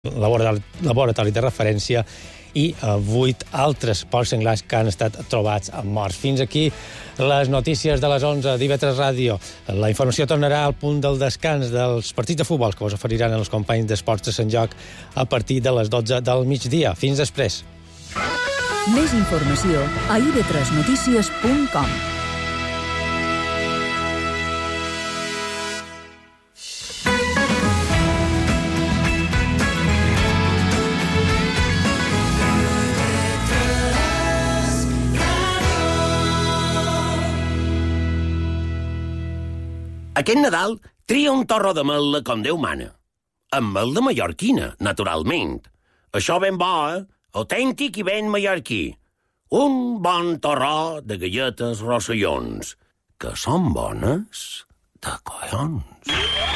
laboratori de referència i 8 altres porcs senglars que han estat trobats morts. Fins aquí les notícies de les 11 d'IV3 Ràdio. La informació tornarà al punt del descans dels partits de futbol que us oferiran els companys d'Esports de Sant Joc a partir de les 12 del migdia. Fins després. Més informació a ib3notícies.com. Aquest Nadal tria un torró de mel com Déu mana. Amb mel de mallorquina, naturalment. Això ben bo, autèntic i ben mallorquí. Un bon torró de galletes rossellons, que són bones de collons.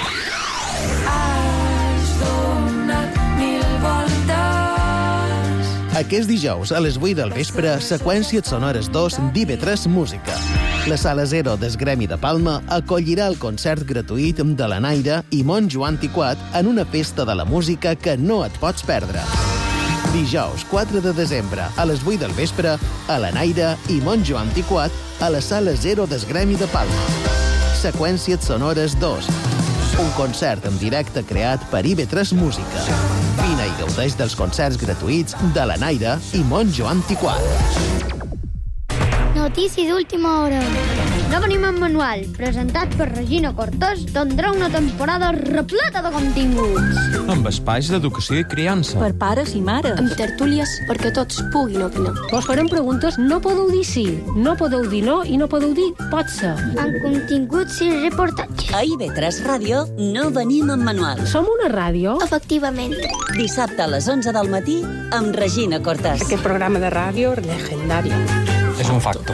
Has donat 1000 voltes. Aquest dijous a les 8 del vespre, Seqüències Sonores 2 d'IV3 Música. La Sala 0 del Gremi de Palma acollirà el concert gratuït de la Naira i Montjoan Tiquat en una festa de la música que no et pots perdre. Dijous 4 de desembre a les 8 del vespre a la Naira i Montjoan Tiquat a la Sala 0 del Gremi de Palma. Seqüències Sonores 2. Un concert en directe creat per IV3 Música. Vine i gaudeix dels concerts gratuïts de la Naira i Montjoan Tiquat. Notícies d'última hora. No venim en manual, presentat per Regina Cortés, tindrà una temporada repleta de continguts. Amb espais d'educació i criança. Per pares i mares. Amb tertúlies perquè tots puguin opinar. Vos farem preguntes, no podeu dir sí, no podeu dir no i no podeu dir pot ser. Amb continguts i reportatges. A IV3 Ràdio no venim en manual. Som una ràdio? Efectivament. Dissabte a les 11 del matí amb Regina Cortés. Aquest programa de ràdio legendari. És un facto.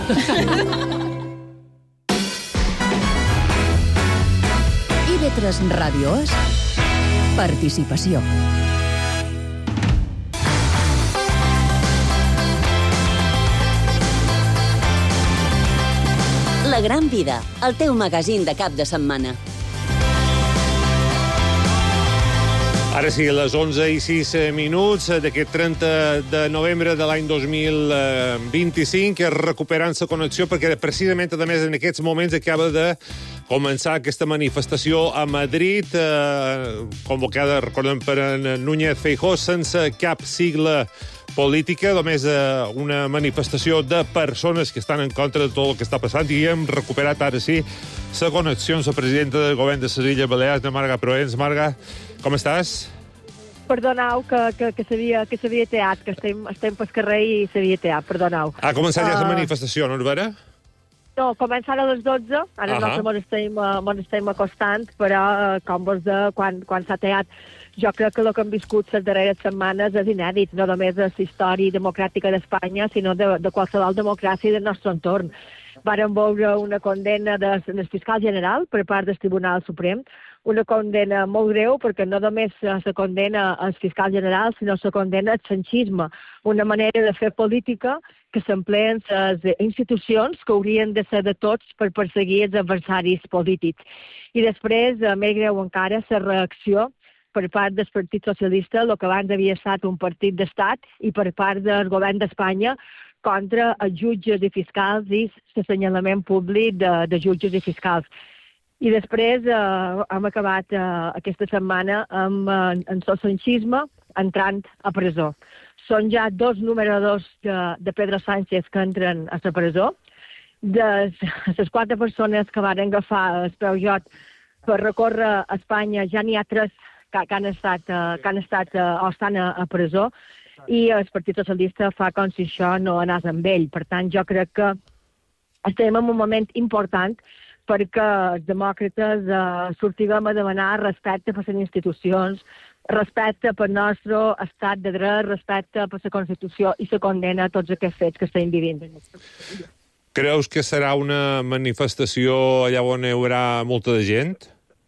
IV3 Ràdio és participació. La Gran Vida, el teu magazín de cap de setmana. Ara sí, a les 11:06 d'aquest 30 de novembre de l'any 2025, recuperant la connexió, perquè precisament, a més, en aquests moments acaba de començar aquesta manifestació a Madrid, convocada, recordem, per en Núñez Feijóo, sense cap sigla política, només una manifestació de persones que estan en contra de tot el que està passant, i hem recuperat ara sí la connexió amb la presidenta del govern de les Illes Balears, Marga Proens. Marga, com estàs? Perdoneu que s'havia teat, que estem pel carrer i s'havia teat, perdoneu. Ha començat ja la manifestació, no és vera? No, comença a les 12, ara nosaltres estem acostant, però com vols dir, quan s'ha teat, jo crec que el que hem viscut les darreres setmanes és inèdit, no només de la història democràtica d'Espanya, sinó de qualsevol democràcia del nostre entorn. Vàrem veure una condemna del fiscal general per part del Tribunal Suprem, una condemna molt greu, perquè no només se condena el fiscal general, sinó se condena el sanchisme, una manera de fer política que s'empleen les institucions que haurien de ser de tots per perseguir els adversaris polítics. I després, més greu encara, la reacció per part del Partit Socialista, el que abans havia estat un partit d'estat, i per part del govern d'Espanya, contra els jutges i fiscals i l'assenyalament públic de jutges i fiscals. I després hem acabat aquesta setmana amb el sanchisme entrant a presó. Són ja 2 numeradors de Pedro Sánchez que entren a la presó. De les 4 persones que van agafar el Peugeot per recórrer a Espanya, ja n'hi ha 3 que han estat o estan a presó, i el Partit Socialista fa com si això no anés amb ell. Per tant, jo crec que estem en un moment important perquè els demòcrates sortiguem a demanar respecte per les institucions, respecte per el nostre estat de dret, respecte per la Constitució i la condena a tots aquests fets que estem vivint. Creus que serà una manifestació allà on hi haurà molta de gent?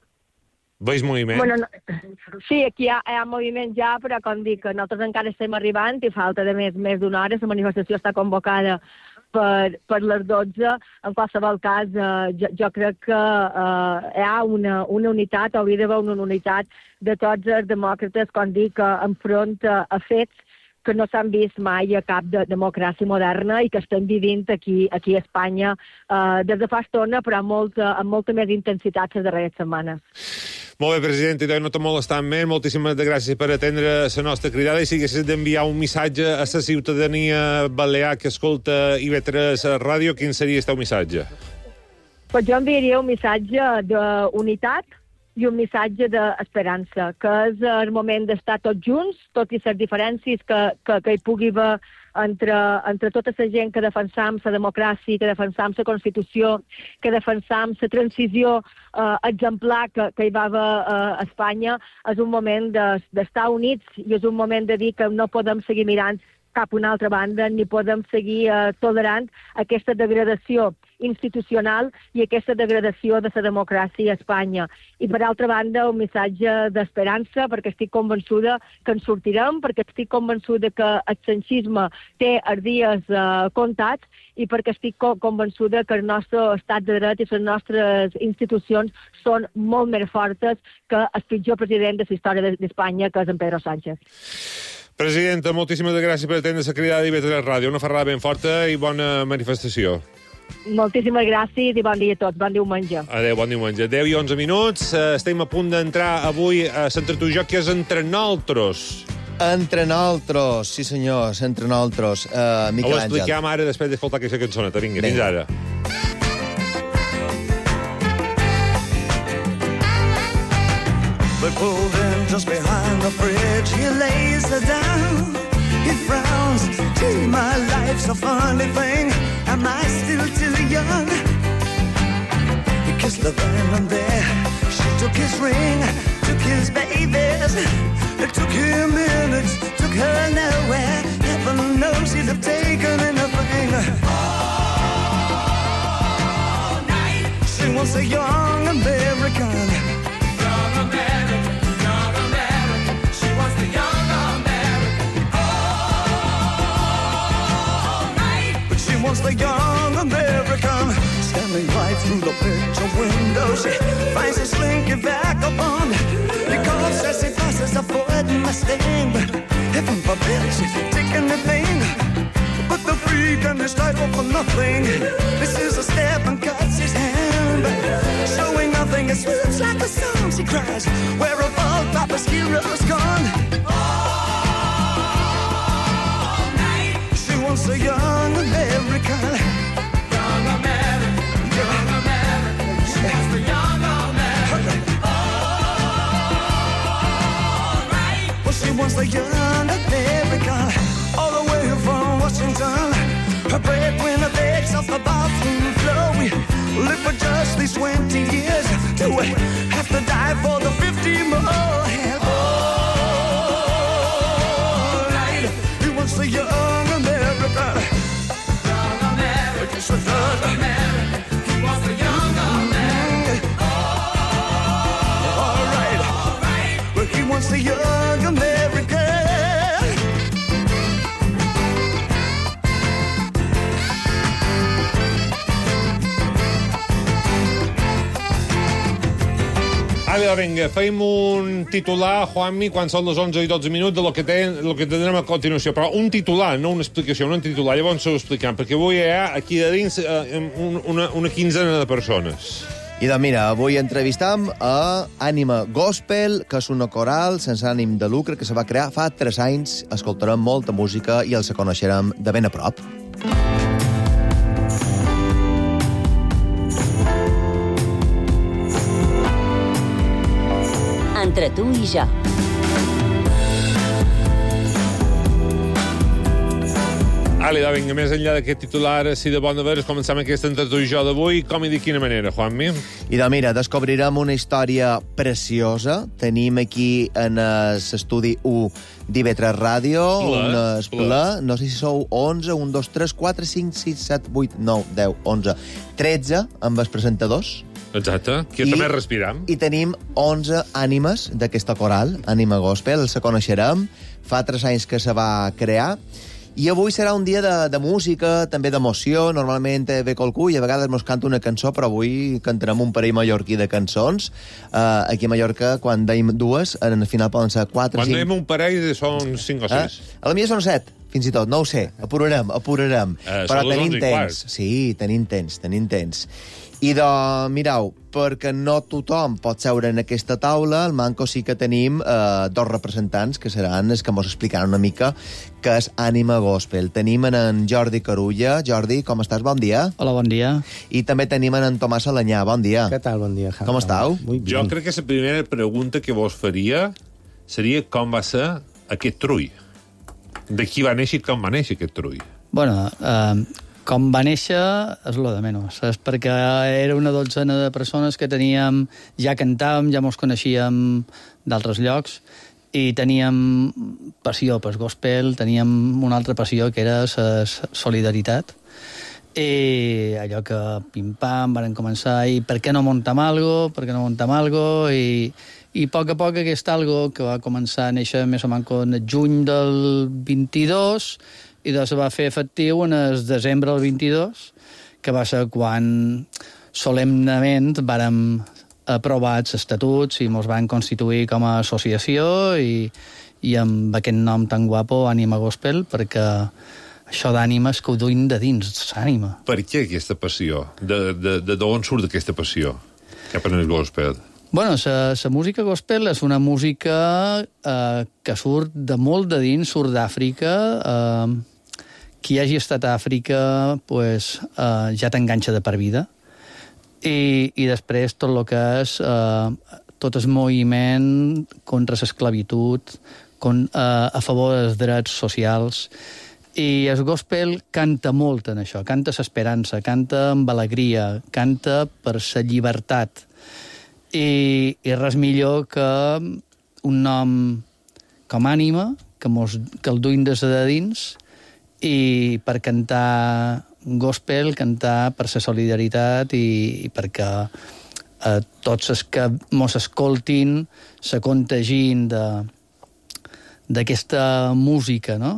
Veus moviment? Bueno, no, sí, aquí hi ha moviment ja, però com dic, nosaltres encara estem arribant i falta de més d'una hora. La manifestació està convocada per les 12. En qualsevol cas, jo crec que hi ha una unitat, hauria d'haver una unitat de tots els demòcrates, com dic, enfront a fets que no s'han vist mai a cap de democràcia moderna i que estem vivint aquí a Espanya des de fa estona, però amb molta més intensitat les darreres setmanes. Molt bé, president, i no t'ho molestant més. Moltíssimes gràcies per atendre la nostra cridada i si haguessis d'enviar un missatge a la ciutadania balear que escolta IB3 Ràdio, quin seria el teu missatge? Pues jo enviaria un missatge d'unitat i un missatge d'esperança, que és el moment d'estar tots junts, tot i les diferències que hi pugui haver entre tota la gent que defensam la democràcia, que defensam la Constitució, que defensam la transició exemplar que hi va haver a Espanya. És un moment d'estar units i és un moment de dir que no podem seguir mirant cap a una altra banda, ni podem seguir tolerant aquesta degradació institucional i aquesta degradació de la democràcia a Espanya. I, per altra banda, un missatge d'esperança, perquè estic convençuda que en sortirem, perquè estic convençuda que el sanchisme té els dies comptats i perquè estic convençuda que el nostre estat de dret i les nostres institucions són molt més fortes que el pitjor president de la història d'Espanya, que és en Pedro Sánchez. Presidenta, moltíssimes gràcies per atendre la cridada d'IB3 Ràdio. Una ferrada ben forta i bona manifestació. Moltíssimes gràcies i bon dia a tots. Bon diumenge. Adéu, bon diumenge. 10 i 11 minuts. Estem a punt d'entrar avui a l'entretujoc que és Entre Naltros. Entre Naltros, sí senyor, Entre Naltros. Miquel Àngel. Ho expliquem ara després d'escoltar aquesta cançoneta. Vinga, fins ara. But pulled in just behind the bridge, he lays her down. He frowns, gee, my life's a funny thing. Am I still too young? He kissed her then and there. She took his ring, took his babies. It took him minutes, took her nowhere. Heaven knows he'd have taken anything. All night. She was a young American. Was the young American standing right through the picture window. She finds a slinky vagabond because as he passes avoiding the sting. But heaven forbid she's taking anything but the freak and his title for nothing. This is a step and cuts his hand, showing nothing. It swoops like a song. She cries, where have all Papa's heroes gone? All night. She wants a young American. Young American. Young American. She wants the young American. All right. Well, she wants the young American. All the way from Washington. Her breadwinner begs off the bathroom floor. We live for just these 20 years. Do we have to die for the 50 more? And all right. He wants the young American. Young American. Yes, he does. American. He wants the young American. All right. All right. But he wants the young American. Ara, vinga, fem un titular, Juanmi, quan són les 11 i 12 minuts, de lo que tindrem a continuació. Però un titular, no una explicació, un titular. Llavors ho expliquem, perquè avui hi ha aquí de dins una quinzena de persones. I doncs mira, avui entrevistam a Ànima Gospel, que és una coral sense ànim de lucre que se va crear fa 3 anys. Escoltarem molta música i els coneixerem de ben a prop. Entre tu i jo. Vinga, més enllà d'aquest titular, si de bona veres, començam aquest Entre tu i jo d'avui. Com i de quina manera, Juanmi? I doncs mira, descobrirem una història preciosa. Tenim aquí en l'estudi 1 d'IB3 Ràdio un ple. No sé si sou 11, 1, 2, 3, 4, 5, 6, 7, 8, 9, 10, 11, 13 amb els presentadors. Exacte, que també respiram. I tenim 11 ànimes d'aquesta coral, Ànima Gospel, els coneixerem. Fa 3 anys que se va crear. I avui serà un dia de música, també d'emoció. Normalment ve qualcú i a vegades mos canta una cançó, però avui cantarem un parell mallorquí de cançons. Aquí a Mallorca, quan deim dues, en el final poden ser 4 o 5. Quan deim un parell són 5 o 6. A la mia són 7, fins i tot, no ho sé. Apurarem. Però tenim temps. Sí, tenim temps. I mireu, perquè no tothom pot seure en aquesta taula, al Manco sí que tenim dos representants, que seran els que ens explicaran una mica què és Ànima Gospel. Tenim en Jordi Carulla. Jordi, com estàs? Bon dia. Hola, bon dia. I també tenim en Tomàs Alanyà. Bon dia. Què tal? Bon dia. Com estàu? Jo crec que la primera pregunta que vos faria seria com va ser aquest trull. De qui va néixer i com va néixer aquest trull? Bueno, com va néixer és lo de menys, és perquè era una dotzena de persones que teníem, ja cantàvem, ja mos coneixíem d'altres llocs i teníem passió per gospel, teníem una altra passió que era la solidaritat. I allò que pim-pam varen començar i per què no muntam algo, i a poc aquest algo que va començar a néixer més o menys en juny del 22 i se va fer efectiu en el desembre del 22, que va ser quan solemnament vàrem aprovar els estatuts i ens van constituir com a associació i amb aquest nom tan guapo, Ànima Gospel, perquè això d'ànima és que ho duim de dins, l'ànima. Per què aquesta passió? D'on surt aquesta passió cap en el gospel? Bueno, la música gospel és una música que surt de molt de dins, surt d'Àfrica. Qui hagi estat a Àfrica pues, ja t'enganxa de per vida. I després tot el que és tot el moviment contra l'esclavitud, a favor dels drets socials. I el gospel canta molt en això, canta l'esperança, canta amb alegria, canta per la llibertat. I res millor que un nom com Ànima, que el duim des de dins, i per cantar gospel, cantar per la solidaritat i perquè tots els que mos escoltin se contagin d'aquesta música, no?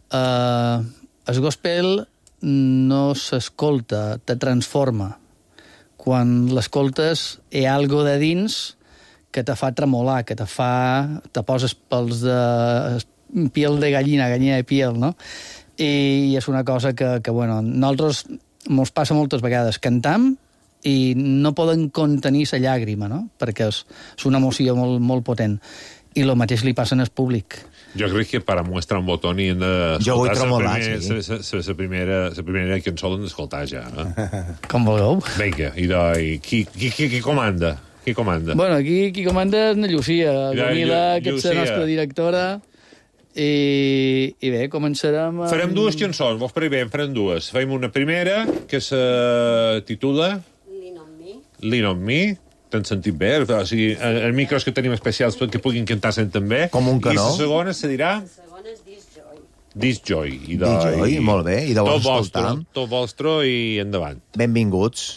El gospel no s'escolta, te transforma. Quan l'escoltes hi ha algo de dins que te fa tremolar, que te poses pels de piel de gallina de piel, no? I és una cosa que bueno, nosaltres mos passa moltes vegades. Cantam i no poden contenir la llàgrima, no? Perquè és una emoció molt, molt potent. I el mateix li passa al públic. Jo crec que per mostrar un botó ni hem d'escoltar la primera cançó l'hem d'escoltar ja. Com vulgueu. Vinga, i qui comanda? Qui comanda? Bueno, aquí qui comanda és na Llucia Gamila, que és la nostra directora. I bé, començarem... Farem dues cançons, vos pareix bé, en farem dues. Fem una primera, que se titula... Lean on me. T'han sentit bé? O sigui, els micros que tenim especials perquè puguin cantar senten bé. Com un canó. I la segona se dirà... La segona és This Joy. This Joy. This Joy, molt bé. I de vos escoltam. Tot vostre i endavant. Benvinguts.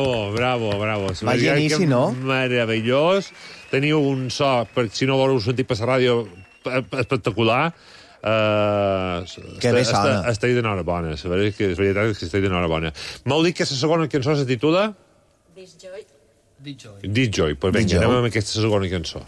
Bravo. Va inici, no? Meravellós. Teniu un so, per si no voleu sentir per la ràdio, espectacular. Que bé sona. Estic d'enhorabona. La veritat és que estic d'enhorabona. M'heu dit que la segona cançó se titula? This Joy. Pues vinga, anem amb aquesta segona cançó.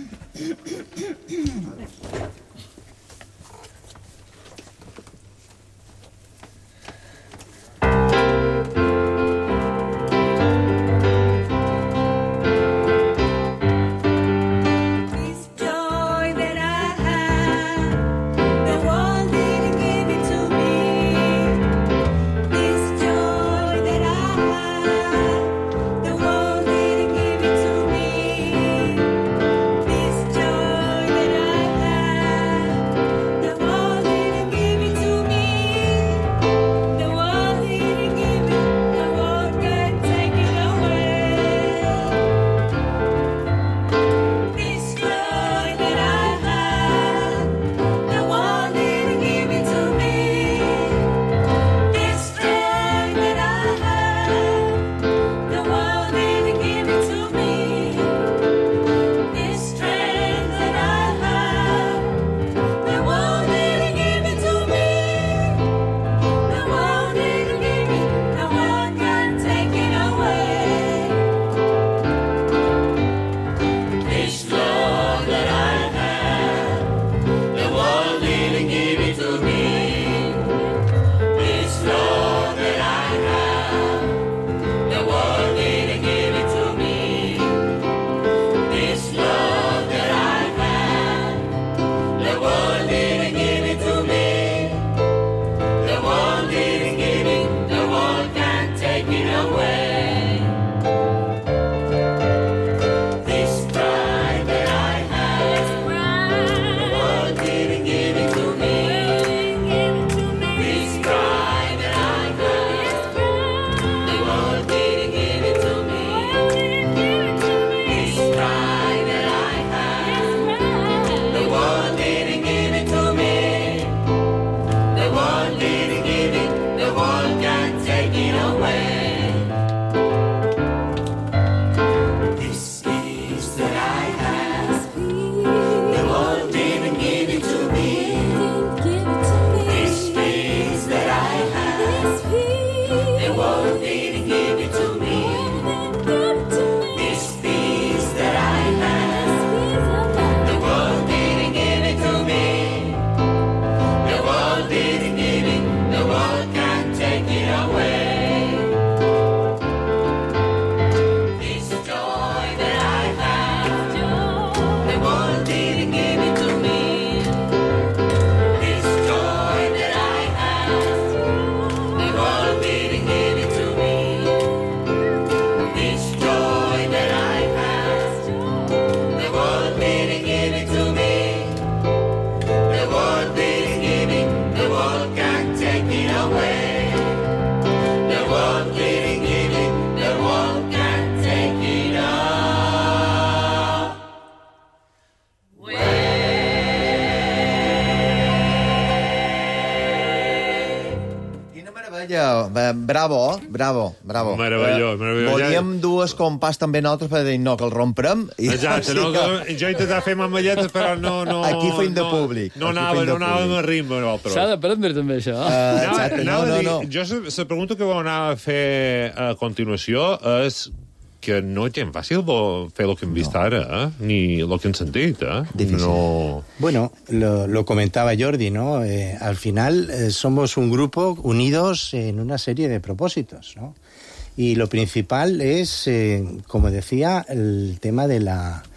Bravo. Meravellós. Volíem dues compàs també nosaltres per dir no, que el romprem. Exacte, jo intentava fer mamalletes, però no... Aquí feim de públic. No anàvem a ritme, nosaltres. S'ha d'aprendre també, això. Exacte, no. Jo la pregunta que vau anar a fer a continuació és que no és gens fàcil fer el que hem vist ara, ni el que hem sentit, Difícil. No... Bueno, lo comentaba Jordi, ¿no? Al final somos un grupo unidos en una serie de propósitos, ¿no? Y lo principal es, como decía, el tema de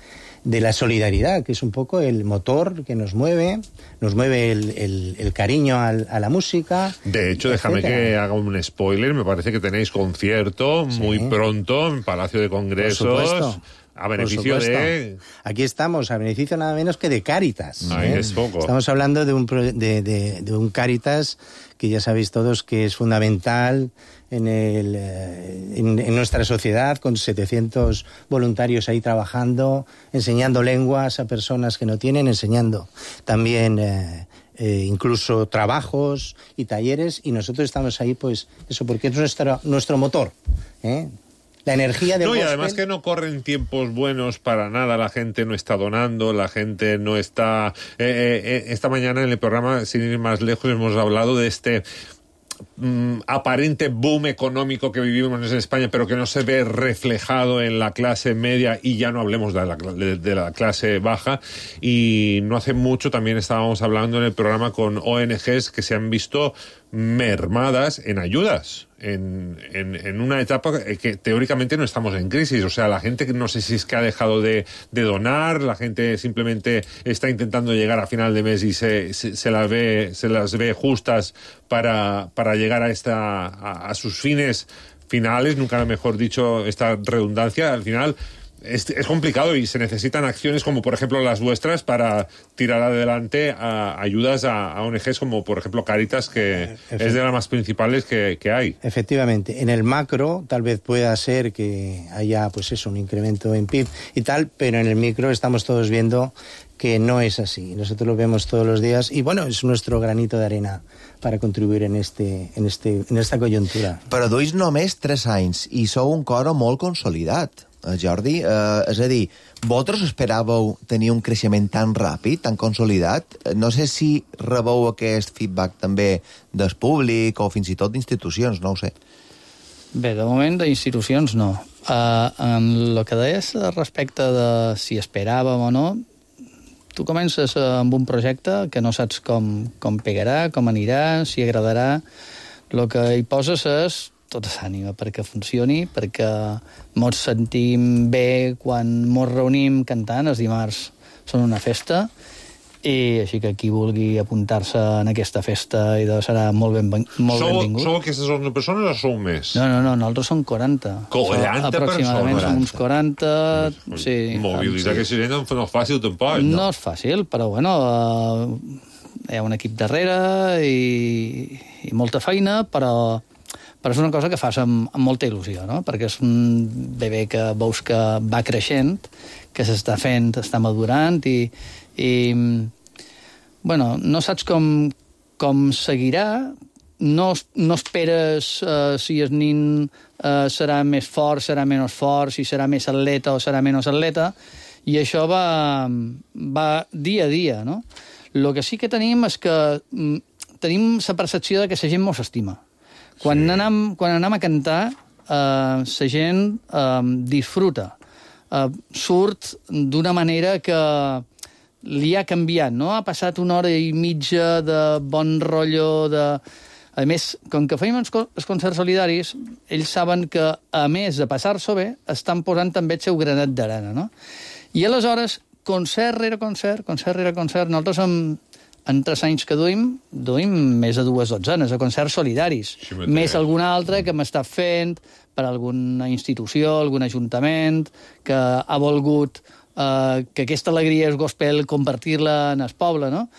la solidaridad, que es un poco el motor que nos mueve el cariño a la música. De hecho, déjame que haga un spoiler, me parece que tenéis concierto muy pronto en Palacio de Congresos. A beneficio de... Aquí estamos, a beneficio nada menos que de Cáritas. Ahí es poco. Estamos hablando de un Cáritas que ya sabéis todos que es fundamental en nuestra sociedad, con 700 voluntarios ahí trabajando, enseñando lenguas a personas que no tienen, enseñando también incluso trabajos y talleres, y nosotros estamos ahí, pues eso, porque es nuestro motor, La energía del No, y gospel... además que no corren tiempos buenos para nada, la gente no está donando, la gente no está... esta mañana en el programa, sin ir más lejos, hemos hablado de este... aparente boom económico que vivimos en España, pero que no se ve reflejado en la clase media, y ya no hablemos de la clase baja. Y no hace mucho también estábamos hablando en el programa con ONGs que se han visto mermadas en ayudas en una etapa que teóricamente no estamos en crisis. O sea, la gente no sé si es que ha dejado de donar, la gente simplemente está intentando llegar a final de mes y se las ve justas para llegar a sus fines finales, nunca mejor dicho esta redundancia. Al final es complicado y se necesitan acciones como por ejemplo las vuestras para tirar adelante ayudas a ONGs como por ejemplo Cáritas, que es de las más principales que hay. Efectivamente, en el macro tal vez pueda ser que haya pues eso, un incremento en PIB y tal, pero en el micro estamos todos viendo que no és así. Nosotros lo vemos todos los días y bueno, es nuestro granito de arena para contribuir en esta coyuntura. Però duis només 3 anys i sou un coro molt consolidat, Jordi. És a dir, vosaltres esperàveu tenir un creixement tan ràpid, tan consolidat? No sé si rebeu aquest feedback també del públic o fins i tot d'institucions, no ho sé. Bé, de moment d'institucions no. En el que deies respecte de si esperàvem o no, tu comences amb un projecte que no saps com pegarà, com anirà, si agradarà. El que hi poses és tota l'ànima perquè funcioni, perquè mos sentim bé quan mos reunim cantant. Els dimarts són una festa, i així que qui vulgui apuntar-se en aquesta festa serà molt benvingut. Sou aquestes 11 persones o sou més? No, nosaltres som 40. 40 aproximadament som uns 40. Sí, mobilitzar aquesta gent no és fàcil tampoc. No és fàcil, però bueno, hi ha un equip darrere i molta feina, però és una cosa que fas amb molta il·lusió, no? Perquè és un bebè que veus que va creixent, que s'està fent, està madurant i bueno, no saps com seguirà, no esperes si el nin serà més fort, serà menys fort, si serà més atleta o serà menys atleta, i això va dia a dia, no? El que sí que tenim és que tenim la percepció de que la gent mos estima. Quan anem a cantar, la gent disfruta, surt d'una manera que li ha canviat, no? Ha passat 1 hora i mitja de bon rotllo, A més, com que fèiem els concerts solidaris, ells saben que, a més de passar-s'ho bé, estan posant també el seu granet d'arena, no? I aleshores, concert rere concert, nosaltres en 3 anys que duim més de 2 dotzenes de concerts solidaris, més alguna altra que hem estat fent per alguna institució, algun ajuntament, que ha volgut que aquesta alegria és gospel compartir-la en el poble, no?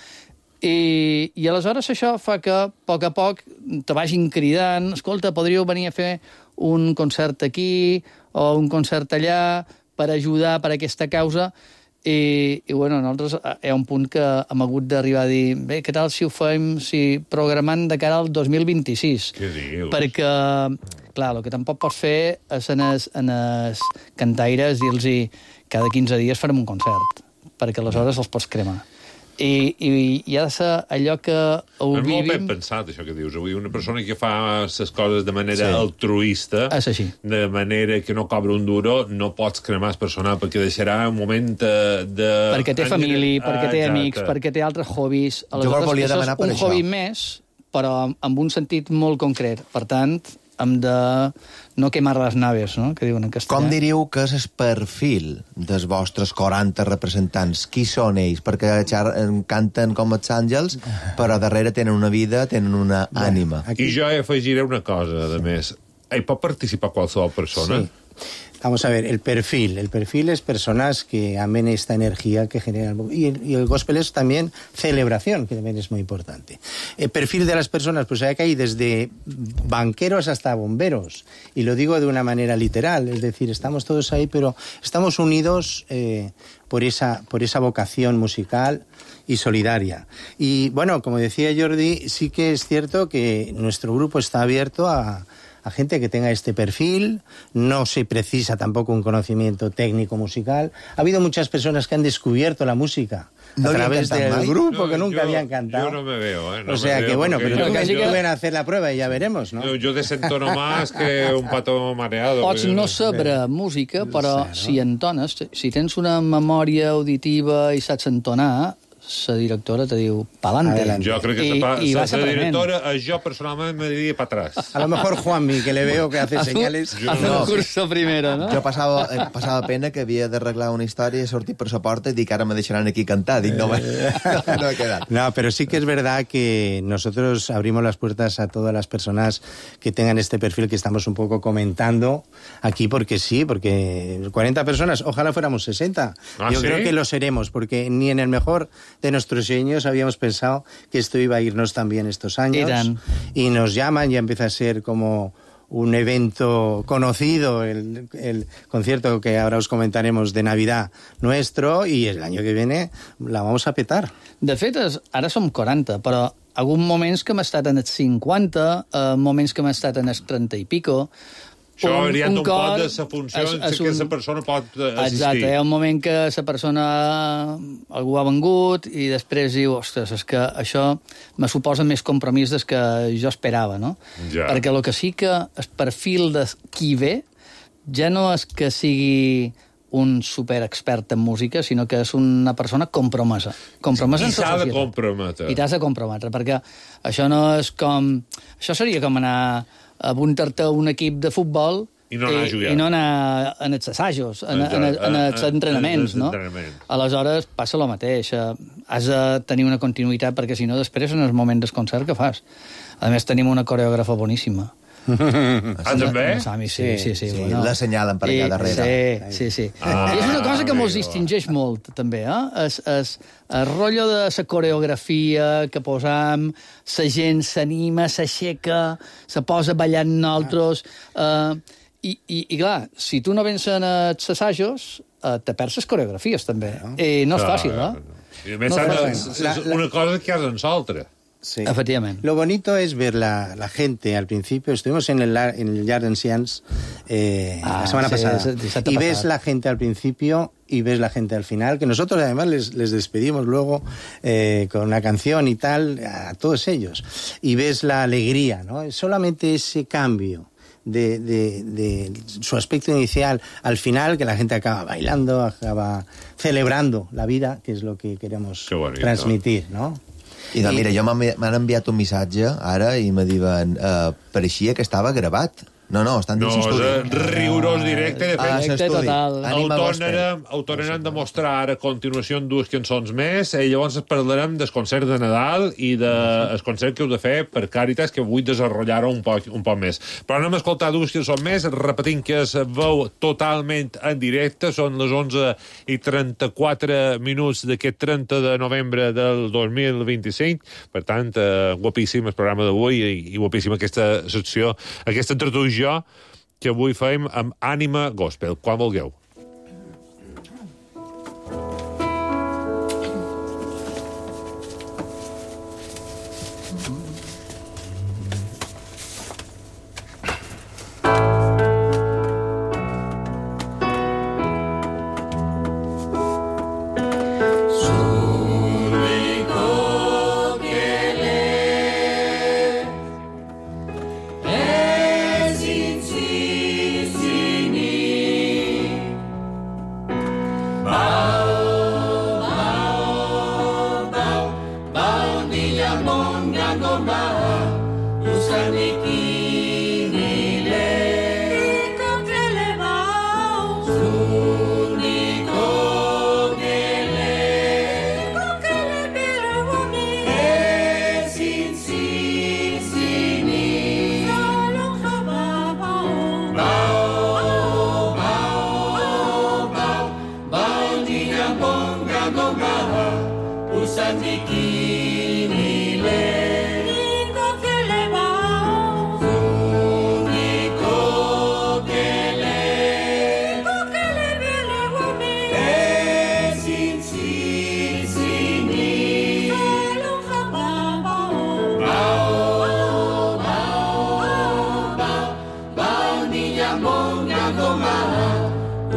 I aleshores això fa que a poc te vagin cridant, escolta, podríeu venir a fer un concert aquí o un concert allà per ajudar per aquesta causa. I bueno, nosaltres hi ha un punt que hem hagut d'arribar a dir, bé, què tal si ho fem, programant de cara al 2026? Què dius? Perquè, clar, el que tampoc pots fer és en els cantaires dir-los cada 15 dies farem un concert, perquè aleshores els pots cremar. I ha de ser allò que ho vivim... És molt ben vivim... pensat, això que dius. Avui una persona que fa les coses de manera altruista, de manera que no cobra un duro, no pots cremar el personal, perquè deixarà un moment de... Perquè té família, perquè té amics, perquè té altres hobbies. Aleshores, això és un hobby més, però amb un sentit molt concret. Per tant, hem de no quemar les naves, no?, que diuen en castellà. Com diríeu que és el perfil dels vostres 40 representants? Qui són ells? Perquè canten com els àngels, però darrere tenen una vida, tenen una ànima. I jo afegiré una cosa, a més. Hi pot participar qualsevol persona? Sí. Vamos a ver, el perfil es personas que amen esta energía que genera y el gospel es también celebración, que también es muy importante. El perfil de las personas, pues hay que ir desde banqueros hasta bomberos, y lo digo de una manera literal, es decir, estamos todos ahí, pero estamos unidos por esa vocación musical y solidaria. Y bueno, como decía Jordi, sí que es cierto que nuestro grupo está abierto a a gente que tenga este perfil. No se precisa tampoco un conocimiento técnico musical. Ha habido muchas personas que han descubierto la música a través del grupo que nunca habían cantado. Yo no me veo, o sea que bueno, pero tú ven a hacer la prueba y ya veremos, ¿no? Yo desentono más que un pato mareado. Pots no saber música, però si entones, si tens una memòria auditiva i saps entonar, la directora te diu pa'lante. Jo crec que la directora, yo personalmente me diría para atrás. A lo mejor Juanmi, que le veo que hace señales. Hace un curso primero, no? Jo passava pena que havia d'arreglar una història, sortir per la porta i dir que ara me deixaran aquí cantar. Dic, no he quedat. No, pero sí que es verdad que nosotros abrimos las puertas a todas las personas que tengan este perfil que estamos un poco comentando aquí, porque sí, porque 40 personas, ojalá fuéramos 60. Yo creo que lo seremos, porque ni en el mejor de nuestros sueños habíamos pensado que esto iba a irnos tan bien estos años. Y nos llaman, ya empieza a ser como un evento conocido, el concierto que ahora os comentaremos de Navidad nuestro, y el año que viene la vamos a petar. De fet, ara som 40, però alguns moments que hem estat en els 50, moments que hem estat en els 30 i pico. Això hauria un pot de la funció que la persona pot assistir. Exacte, hi ha un moment que la persona, algú ha vengut i després diu, ostres, és que això me suposa més compromís des que jo esperava, no? Ja. Perquè el que sí que el perfil de qui ve ja no és que sigui un superexpert en música, sinó que és una persona compromesa. Compromesa en la societat. I s'ha de comprometre. I t'has de comprometre, perquè això no és com... Això seria com anar a apuntar-te a un equip de futbol i no anar a jugar. I no anar en els assajos, en els entrenaments, no? Aleshores passa el mateix. Has de tenir una continuïtat, perquè si no, després en el moment del concert que fas. A més, tenim una coreògrafa boníssima. També? Sí. Bueno. L'assenyalen per allà darrere. Sí. I és una cosa que mos distingeix molt, també, el rotllo de la coreografia que posam, la gent s'anima, s'aixeca, se posa ballant nosaltres, i clar, si tu no vens en els assajos, te perds les coreografies, també. I no és fàcil, I a més, una cosa que has en l'altra. Sí. Efectivamente. Lo bonito es ver la gente al principio. Estuvimos en el Yard Ancians la semana pasada. Y ves la gente al principio y ves la gente al final, que nosotros además les despedimos luego con una canción y tal, a todos ellos. Y ves la alegría, ¿no? Solamente ese cambio de su aspecto inicial al final, que la gente acaba bailando, acaba celebrando la vida, que es lo que queremos transmitir, ¿no? I doncs, mira, m'han enviat un missatge ara i me diuen, pareixia que estava gravat. No, estan dins l'estudi. No, és rigorós directe. De fet, directe total. Ho tornarem de mostrar ara a continuació en dues cançons més, i llavors parlarem del concert de Nadal i del concert que heu de fer per Càritas, que vull desenrotllar-ho un poc més. Però anem a escoltar dues cançons més, repetint que es veu totalment en directe, són les 11:34 d'aquest 30 de novembre del 2025, per tant, guapíssim el programa d'avui i guapíssima aquesta secció, aquesta introducció que avui fem amb Ànima Gospel, quan vulgueu.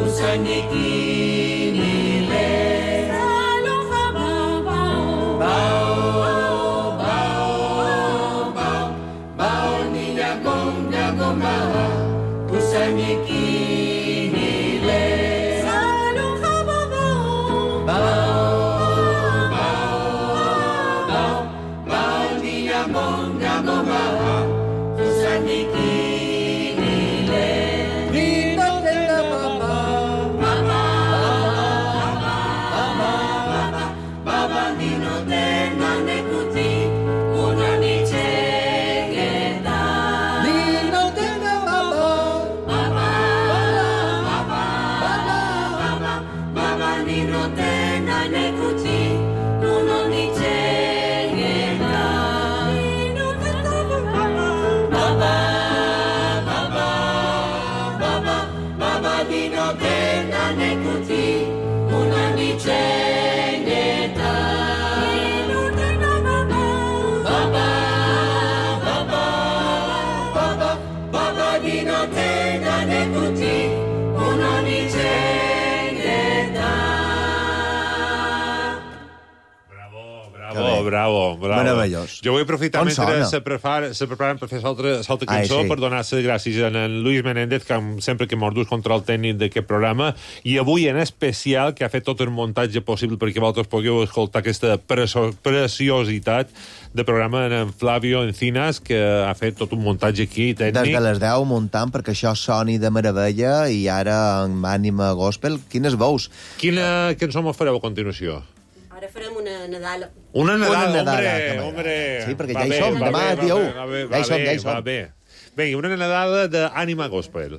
Bravo. Meravellós. Jo vull aprofitar mentre se preparen per fer l'altra cançó per donar les gràcies a en Luis Menéndez, que sempre que mordus contra el tècnic d'aquest programa, i avui en especial, que ha fet tot el muntatge possible perquè vosaltres pugueu escoltar aquesta preciositat de programa en Flavio Encinas, que ha fet tot un muntatge aquí tècnic. Des de les 10 muntant perquè això soni de meravella, i ara amb ànima gospel. Quines veus? Quina cançó m'ho fareu a continuació? Ara farem una Nadala. Una Nadala, hombre. Sí, perquè ja hi som, demà dia 1. Ja hi som. Va bé. Vinga, una Nadala d'Ànima Gospel.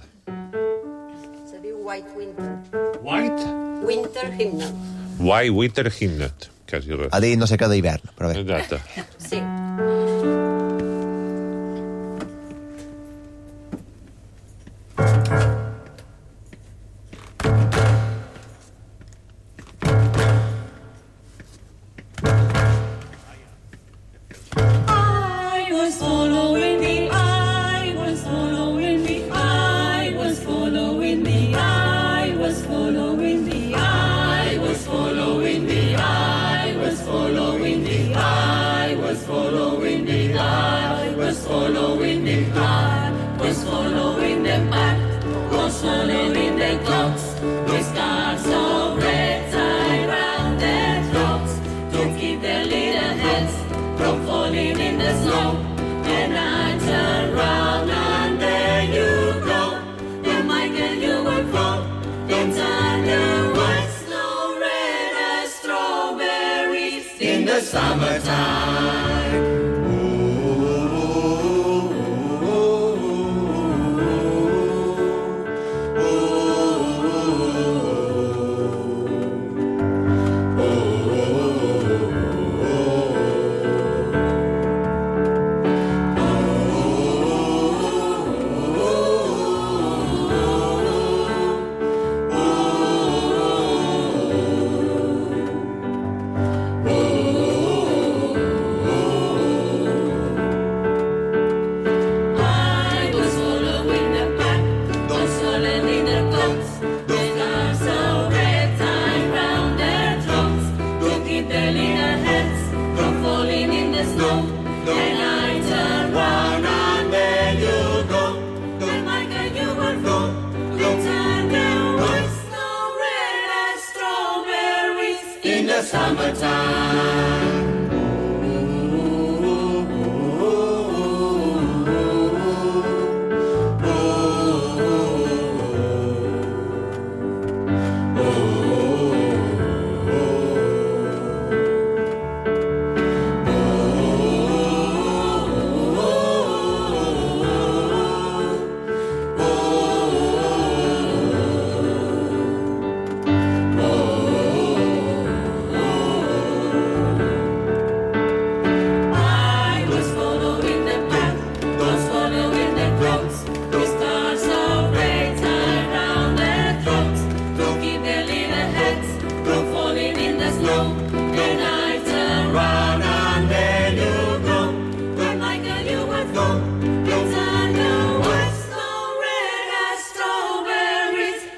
Se diu White Winter. White? Winter Hymnal. White Winter Hymnal. Quasi res. Ha dit no sé què d'hivern, però bé. Exacte. Sí.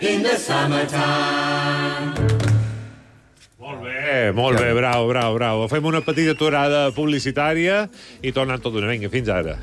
in the summertime. Molt bé, bravo. Fem una petita aturada publicitària i tornem tot d'una. Vinga, fins ara.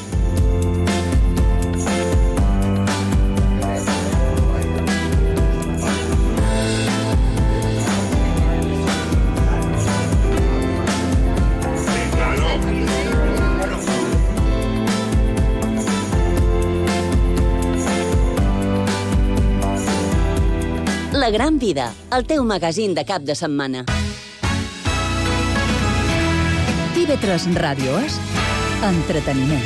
La Gran Vida, el teu magazín de cap de setmana. TV3 Ràdio és entreteniment.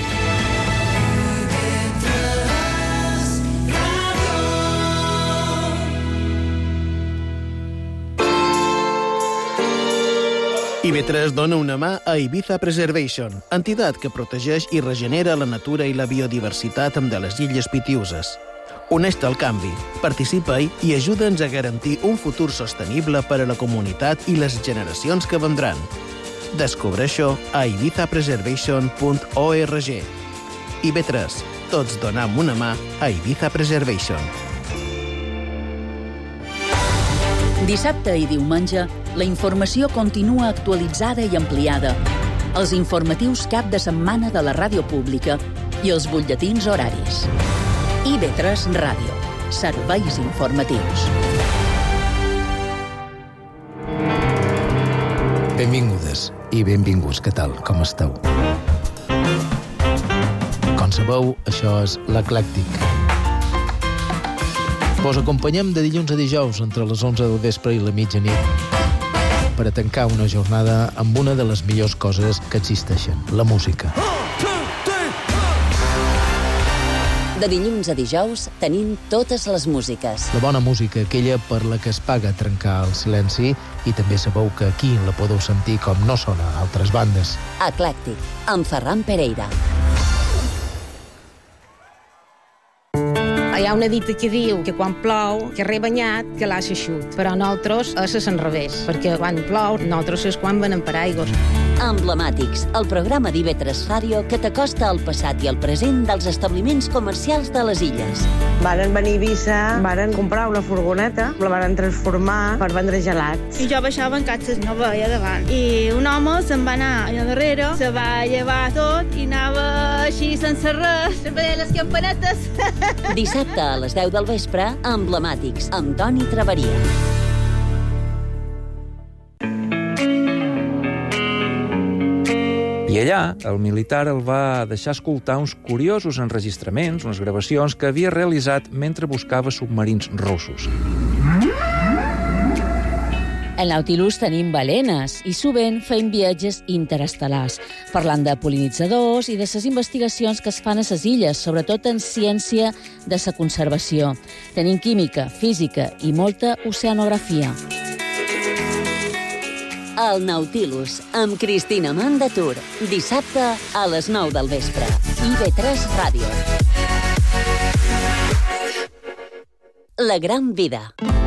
IB3 dona una mà a Ibiza Preservation, entitat que protegeix i regenera la natura i la biodiversitat de les Illes Pitiüses. Uneix-te al canvi, participa-hi i ajuda'ns a garantir un futur sostenible per a la comunitat i les generacions que vendran. Descobreix-ho a ibizapreservation.org. IB3, tots donam una mà a Ibiza Preservation. Dissabte i diumenge, la informació continua actualitzada i ampliada. Els informatius cap de setmana de la ràdio pública i els butlletins horaris. IB3 Ràdio. Serveis informatius. Benvingudes i benvinguts. Què tal? Com esteu? Com sabeu, això és l'Eclèctic. Vos acompanyem de dilluns a dijous entre les 11 del vespre i la mitjanit per a tancar una jornada amb una de les millors coses que existeixen, la música. De dilluns a dijous tenim totes les músiques. La bona música, aquella per la que es paga trencar el silenci, i també sabeu que aquí la podeu sentir com no sona a altres bandes. Eclèctic, amb Ferran Pereira. Hi ha una dita que diu que quan plou, que rebanyat, que l'ha eixut. Però nosaltres és l'enrevés, perquè quan plou, nosaltres és quan venem per aigües. Emblemàtics, el programa d'IB3 Ràdio que t'acosta al passat i al present dels establiments comercials de les illes. Varen venir a Eivissa, varen comprar una furgoneta, la varen transformar per vendre gelats. I jo baixava en catxes, no veia davant. I un home se'n va anar allà darrere, se va llevar tot i anava així sense res, veia les campanetes. Dissabte a les 10 del vespre, Emblemàtics, amb Toni Traveria. I allà, el militar el va deixar escoltar uns curiosos enregistraments, unes gravacions que havia realitzat mentre buscava submarins russos. Al Nautilus tenim balenes i sovint fem viatges interestel·lars, parlant de pol·linitzadors i de les investigacions que es fan a les illes, sobretot en ciència de la conservació. Tenim química, física i molta oceanografia. El Nautilus, amb Cristina Mandatur, dissabte a les 9 del vespre. IB3 Ràdio. La Gran Vida.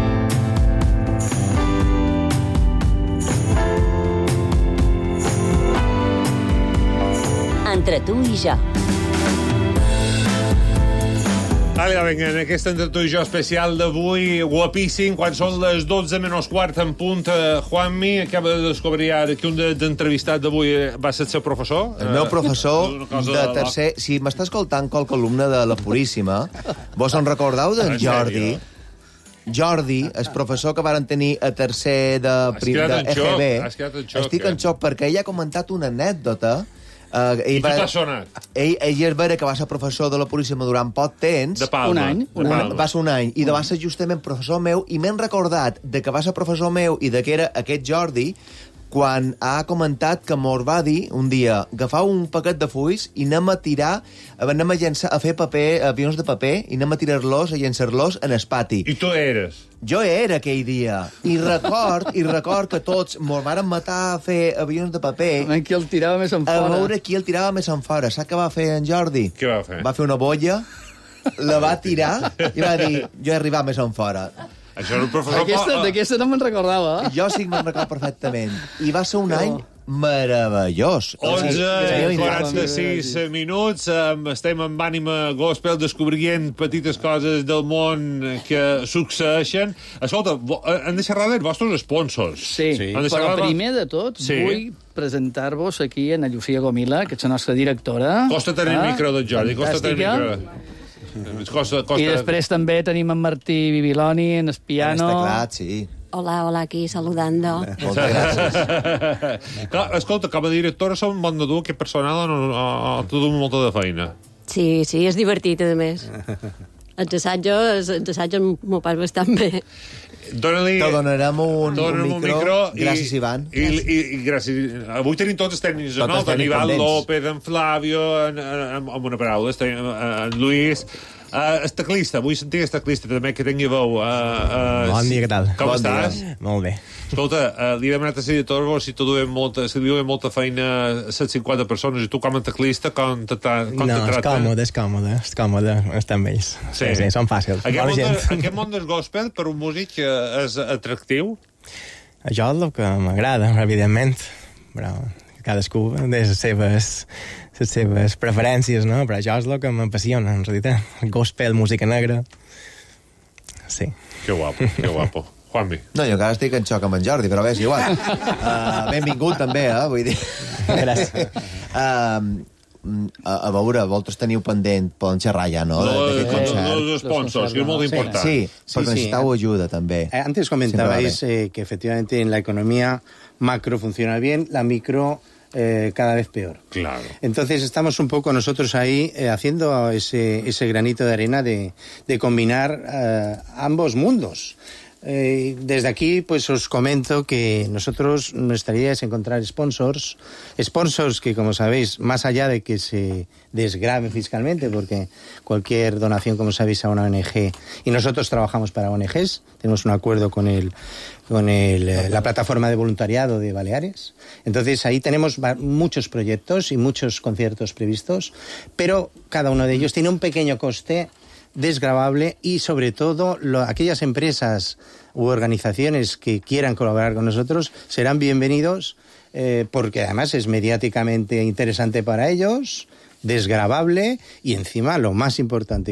Entre tu i jo. Vinga, en aquest Entre tu i jo especial d'avui, guapíssim, quan són les 12 menys quart en punt, Juanmi acaba de descobrir ara que un d'entrevistat d'avui va ser el seu professor. El meu professor de tercer... Si m'està escoltant qualque alumne de la Puríssima, vos en recordeu d'en Jordi? Jordi, el professor que varen tenir a tercer de EGB. Estic en xoc perquè ell ha comentat una anècdota. I tu t'has sonat? Ell és vera que va ser professor de la Puríssima durant poc temps. De Palma. Va ser un any. I va ser justament professor meu, i m'he recordat de que va ser professor meu i de que era aquest Jordi quan ha comentat que mos va dir un dia agafar un paquet de fulls i anem a llençar, a fer paper, avions de paper, i anem a tirar-los, a llençar-los en el pati. I tu eres? Jo era aquell dia. I record que tots mos varen matar a fer avions de paper. Qui el tirava més en fora. A veure qui el tirava més en fora. Saps què va fer en Jordi? Què va fer? Va fer una bolla, la va tirar i va dir, jo he arribat més en fora. Això era un professor... D'aquesta no me'n recordava. Jo sí que me'n recordo perfectament. I va ser un any meravellós. 11:46 minuts. Estem amb ànima gospel descobrint petites coses del món que succeeixen. Escolta, han de xerrar dels vostres sponsors. Sí, però primer de tot vull presentar-vos aquí a Llucia Gomila, que és la nostra directora. Costa tenir el micro del Jordi, costa tenir el micro. I després també tenim en Martí Bibiloni, en el piano. En teclat, sí. Hola, aquí saludando. Moltes gràcies. Clar, escolta, com a directora som bon de dur, aquest personal te du molta de feina. Sí, és divertit, a més. Els assajos m'ho pas bastant bé. Te donarem un micro. Gràcies, Ivan. I gràcies. Avui tenim tots els tècnics, no? En Ivan López, en Flavio, amb una paraula, en Luis... El teclista, vull sentir el teclista també, que tingui veu. Bon dia, què tal? Com estàs? Molt bé. Escolta, li he demanat a l'editor si te duen molta feina 150 persones, i tu com a teclista, com te trata? No, és còmode, estan amb ells. Sí, són fàcils. Aquest món del gospel, per un músic, és atractiu? Això és el que m'agrada, evidentment, però cadascú té les seves preferències, no? Però això és el que m'apassiona, en realitat. Gospel, música negra... Sí. Que guapo. Juanmi. No, jo encara estic en xoc amb en Jordi, però bé, és igual. Benvingut, també, vull dir... Gràcies. A veure, vosaltres teniu pendent, poden xerrar ja, no? Los sponsors, que és molt important. Sí, perquè necesitau ajuda, també. Antes comentabais que efectivamente en la economía macro funciona bien, la micro... cada vez peor. Claro. Entonces estamos un poco nosotros ahí haciendo ese granito de arena de combinar ambos mundos. Desde aquí pues os comento que nosotros nuestra idea es encontrar sponsors que, como sabéis, más allá de que se desgrave fiscalmente, porque cualquier donación, como sabéis, a una ONG, y nosotros trabajamos para ONGs, tenemos un acuerdo con la plataforma de voluntariado de Baleares. Entonces ahí tenemos muchos proyectos y muchos conciertos previstos, pero cada uno de ellos tiene un pequeño coste desgravable, y sobre todo aquellas empresas u organizaciones que quieran colaborar con nosotros serán bienvenidos, porque además es mediáticamente interesante para ellos, desgravable, y encima lo más importante,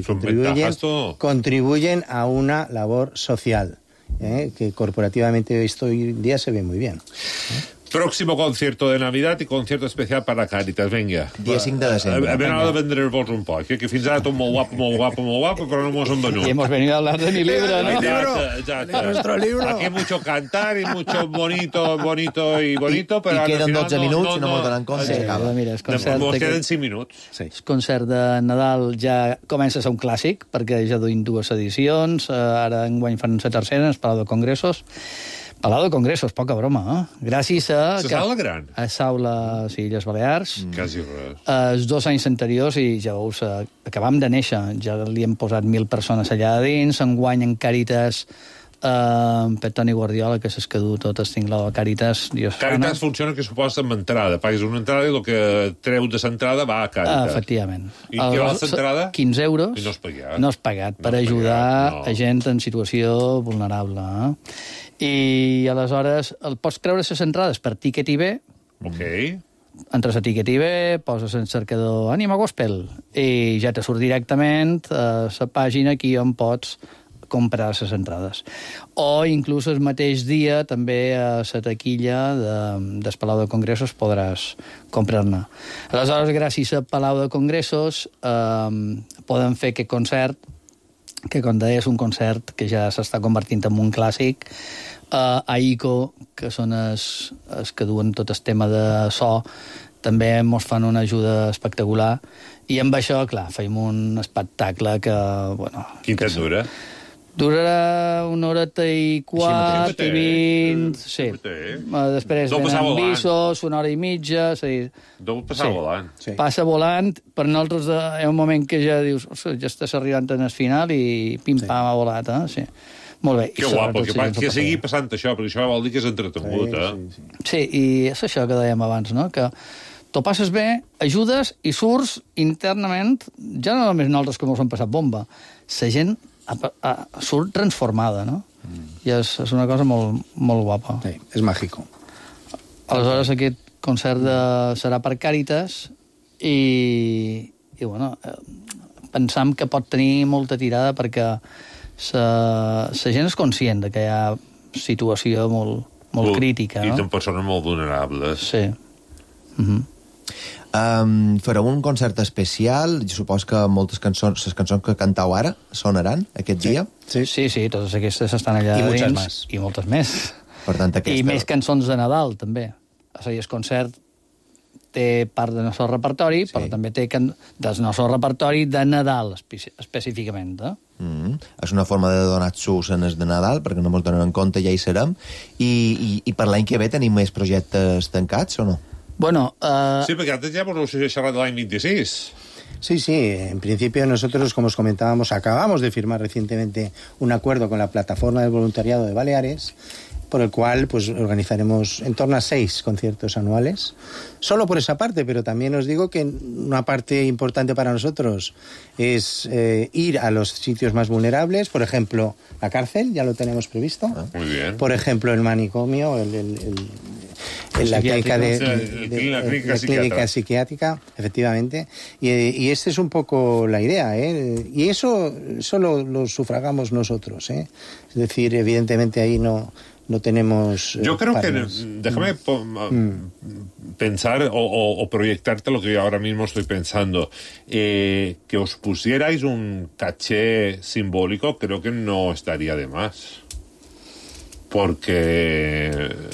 contribuyen a una labor social, que corporativamente hoy en día se ve muy bien. Próximo concierto de Navidad y concierto especial para Càritas. Vinga. Dia 5 de desembre. Hem de vendre-vos un poc, que fins ara tot molt guapo, però no mos han venut. Y hemos venido a hablar de mi libro, ¿no? Exacto. Nuestro libro. Aquí mucho cantar y mucho bonito, pero I queden 12 minuts i no mos donen compte. Mira, mos queden 5 minuts. El concert de Nadal ja comença a ser un clàssic, perquè ja duim 2 edicions, ara enguany fan la tercera, en el Palau de Congressos. Palau de Congressos, poca broma, Gràcies a... La Saula Gran? A Saula, sí, Illes Balears. Quasi res. Els 2 anys anteriors, i ja veus, acabam de néixer, ja li hem posat 1.000 persones allà dins, enguany en Càritas, per Toni Guardiola, que s'ha escadut tot el tinglado de Càritas. Càritas funciona que suposa amb entrada. Pagues una entrada i el que treu de l'entrada va a Càritas. Efectivament. I què va l'entrada? 15 euros. I no és pagat. No és pagat, per ajudar a gent en situació vulnerable. I aleshores el pots creure les entrades per Ticket IB. Ok. Entres a Ticket IB, poses en cercador Ànima Gospel i ja te surt directament a la pàgina aquí on pots comprar les entrades. O inclús el mateix dia també a la taquilla del Palau de Congressos podràs comprar-ne. Aleshores, gràcies al Palau de Congressos poden fer aquest concert, que com deia és un concert que ja s'està convertint en un clàssic. A ICO, que són els que duen tot el tema de so, també ens fan una ajuda espectacular. I amb això, clar, fem un espectacle que... Quin temps dura? Durarà 1 horeta i quart, i 20... Sí. Després venen visos, 1 hora i mitja... Deu passar volant. Passa volant, per nosaltres hi ha un moment que ja dius, ja estàs arribant al final i pim-pam ha volat, sí. Molt bé. Que guapo, que sigui passant això, perquè això vol dir que és entretengut, Sí, i és això que dèiem abans, no?, que t'ho passes bé, ajudes i surts internament, ja no només nosaltres que mos hem passat bomba, la gent surt transformada, no? I és una cosa molt, molt guapa. Sí, és màgico. Aleshores, aquest concert serà per Càritas i bueno, pensam que pot tenir molta tirada perquè la gent és conscient que hi ha situació molt crítica. I són persones molt vulnerables. Sí. Fareu un concert especial, jo supos que moltes cançons, les cançons que cantau ara sonaran aquest dia? Sí, totes aquestes estan allà dins. I moltes més. Per tant, I més cançons de Nadal, també. O sigui, el concert té part del nostre repertori, però també té del nostre repertori de Nadal, específicament. És una forma de donar sus en el de Nadal, perquè no ens donen en compte, ja hi serem. I per l'any que ve tenim més projectes tancats, o no? Bueno... Sí, perquè antes ja vos heu xerrat de l'any 26. Sí, en principio nosotros, como os comentábamos, acabamos de firmar recientemente un acuerdo con la plataforma del voluntariado de Baleares, por el cual pues organizaremos en torno a 6 conciertos anuales. Solo por esa parte, pero también os digo que una parte importante para nosotros es ir a los sitios más vulnerables, por ejemplo, la cárcel, ya lo tenemos previsto. Muy bien. Por ejemplo, el manicomio, la clínica psiquiátrica, efectivamente. Y esta es un poco la idea, ¿eh? Y eso solo lo sufragamos nosotros, ¿eh? Es decir, evidentemente ahí no tenemos... Yo creo que, déjame pensar o proyectarte lo que yo ahora mismo estoy pensando. Que os pusierais un caché simbólico, creo que no estaría de más. Porque...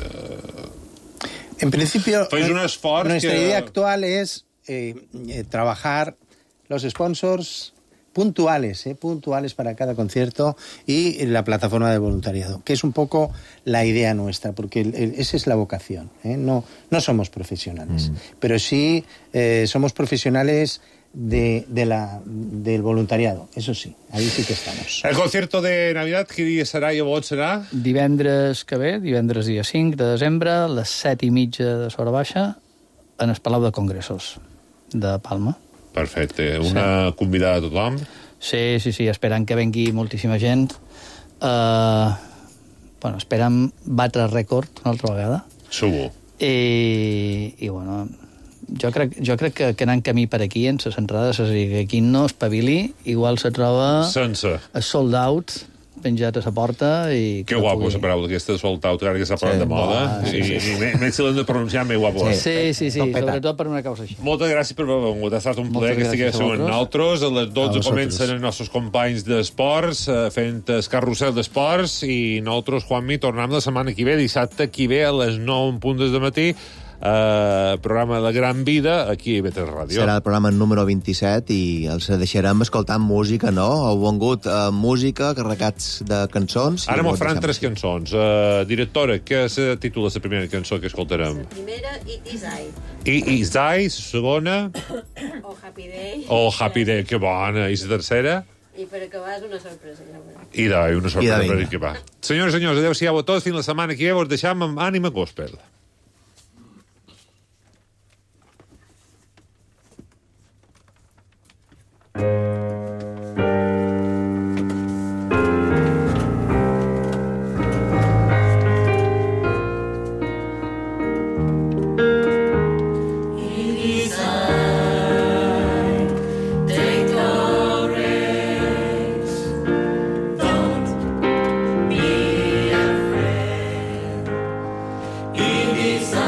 En principio, un esfuerzo nuestra idea actual es trabajar los sponsors puntuales para cada concierto y la plataforma de voluntariado, que es un poco la idea nuestra, porque esa es la vocación, ¿eh? No somos profesionales, pero sí somos profesionales del voluntariado, eso sí, ahí sí que estamos. El concierto de Navidad, quin dia serà i on serà? Divendres que ve, divendres dia 5 de desembre, a les 7:30 de l'hora baixa, en el Palau de Congressos de Palma. Perfecte. Una convidada a tothom? Sí, esperant que vengui moltíssima gent. Bueno, esperem batre rècord una altra vegada. Segur. I bueno, jo crec que anant camí per aquí, en les entrades, és a dir, que aquí no espavili, igual se troba... Sense. Sold out, penjat a la porta i... Que guapo, la paraula aquesta de sold out, ara que s'ha parlat de moda. I més si l'hem de pronunciar, més guapo. Sí, sobretot per una causa així. Moltes gràcies per haver vengut. Ha estat un plaer que estiguéssiu amb nosaltres. A les 12 comencen els nostres companys d'esports, fent el carrusel d'esports, i nosaltres, Juanmi, tornem la setmana que ve, dissabte que ve, a les 9:00 del matí, programa de Gran Vida aquí a IB3 Ràdio. Serà el programa número 27 i els deixarem escoltant música, no? Heu vengut música, carregats de cançons. Ara m'ho faran 3 cançons. Directora, què se titula la primera cançó que escoltarem? La primera, It Is I. It Is I, la segona... O Happy Day. O Happy Day, que bona. I la tercera? I per acabar és una sorpresa. I una sorpresa per acabar. Senyors i senyors, adeu-siau a tots. Fins la setmana que ve vos deixam amb Ànima Gospel.